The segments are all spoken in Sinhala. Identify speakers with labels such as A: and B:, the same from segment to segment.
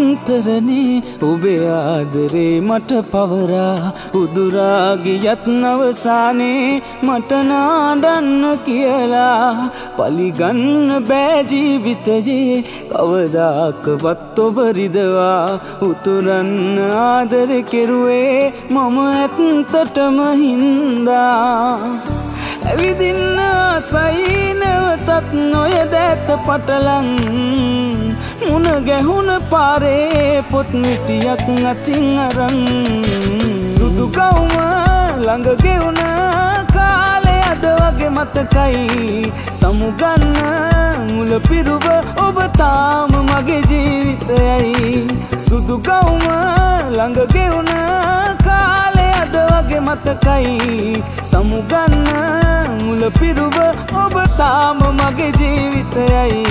A: අතරනේ ඔබේ ආදරේ මට පවරා උදුරා ගියත් අවසානේ මට නාඩන්න කියලා පලිගන්න බෑ ජීවිතයේ කවදාකවත් ඔබ රිදවා උතුරන්න ආදර කෙරුවේ මම ඇත්තටම හින්දා ඇවිදින්න ආසයි නැවතත් නොයදැත පටලන් මුණ ගැහුණ පාරේ පොත් මිටියක් අතින් අරන් සුදු කවුම ළඟ ගෙවුණ කාලේ අද වගේ මතකයි සමුගන්න මුල පිරුව ඔබ තාම මගේ ජීවිතයයි සුදු කවුම ළඟ ගෙවුණ කාලේ අද වගේ මතකයි සමුගන්න මුල පිරුව ඔබ තාම මගේ ජීවිතයයි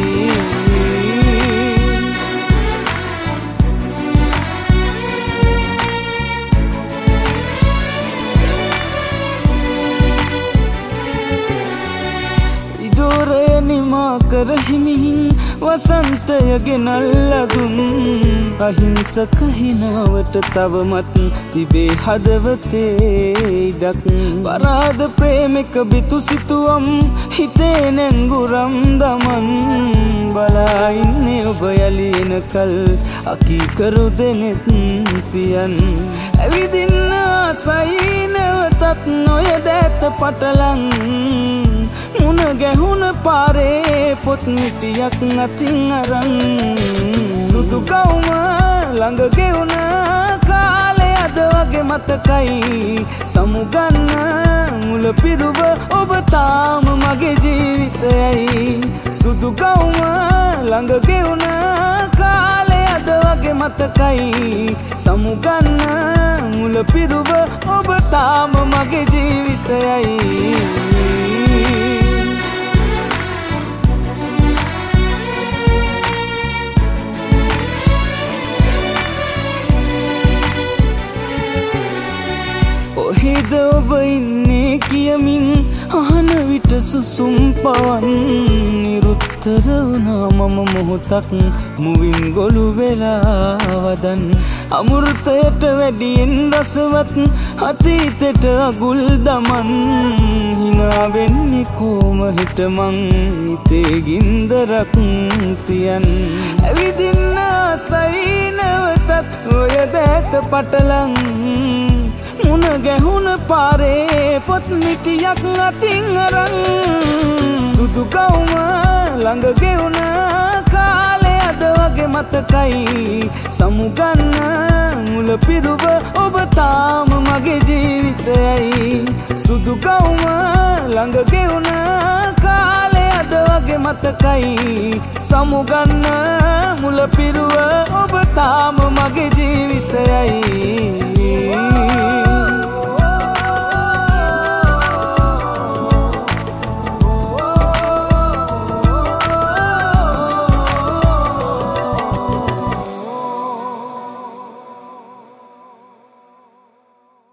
A: නිමා කරහිමින් වසන්තය ගෙනල්ලදුන් අහිංසක හිනාවට තවමත් තිබේ හදවතේ ඉඩක් පරාද ප්‍රේමික බිතු සිතුවම් හිතේ නැංගුරම් දමන් බලා ඉන්නේ ඔබ යලි එනකල් අකීකරු දෙනෙත් පියන් ඇවිදින්න ආසයි නැවතත් නොයදැත පටලන් මුණ ගැහුණ පාරේ පොත් මිටියක් අතින් අරන් සුදු කවුම ළඟ ගෙවුණ කාලේ අද වගේ මතකයි සමුගන්න මුල පිරුව ඔබ තාම මගේ ජීවිතයයි සුදු කවුම ළඟ ගෙවුණ කාලේ අද වගේ මතකයි සමුගන්න මුල පිරුව ඔබ තාම මගේ ජීවිතයයි කොහෙද ඔබ ඉන්නේ කියමින් අහන විට සුසුම් පවන් නිරුත්තර වුණා මම මොහොතක් මුවින් ගොළු වෙලා වදන් අමෘතයට වැඩියෙන් රසවත් අතීතයට අගුල් දමන් හිනා වෙන්නේ කොම හිට මං හිතේ ගින්දරක් තියන් ඇවිදින්න ආසයි නැවතත් ඔය දැත පටලන් මුණ ගැහුණ පාරේ පොත් මිටියක් අතින් අරන් සුදු කවුම ළඟ ගෙවුණ කාලේ අද වගේ මතකයි සමුගන්න මුල පිරුව ඔබ තාම මගේ ජීවිතයයි සුදු කවුම ළඟ ගෙවුණ කාලේ අද වගේ මතකයි සමුගන්න මුල පිරුව ඔබ තාම මගේ ජීවිතයයි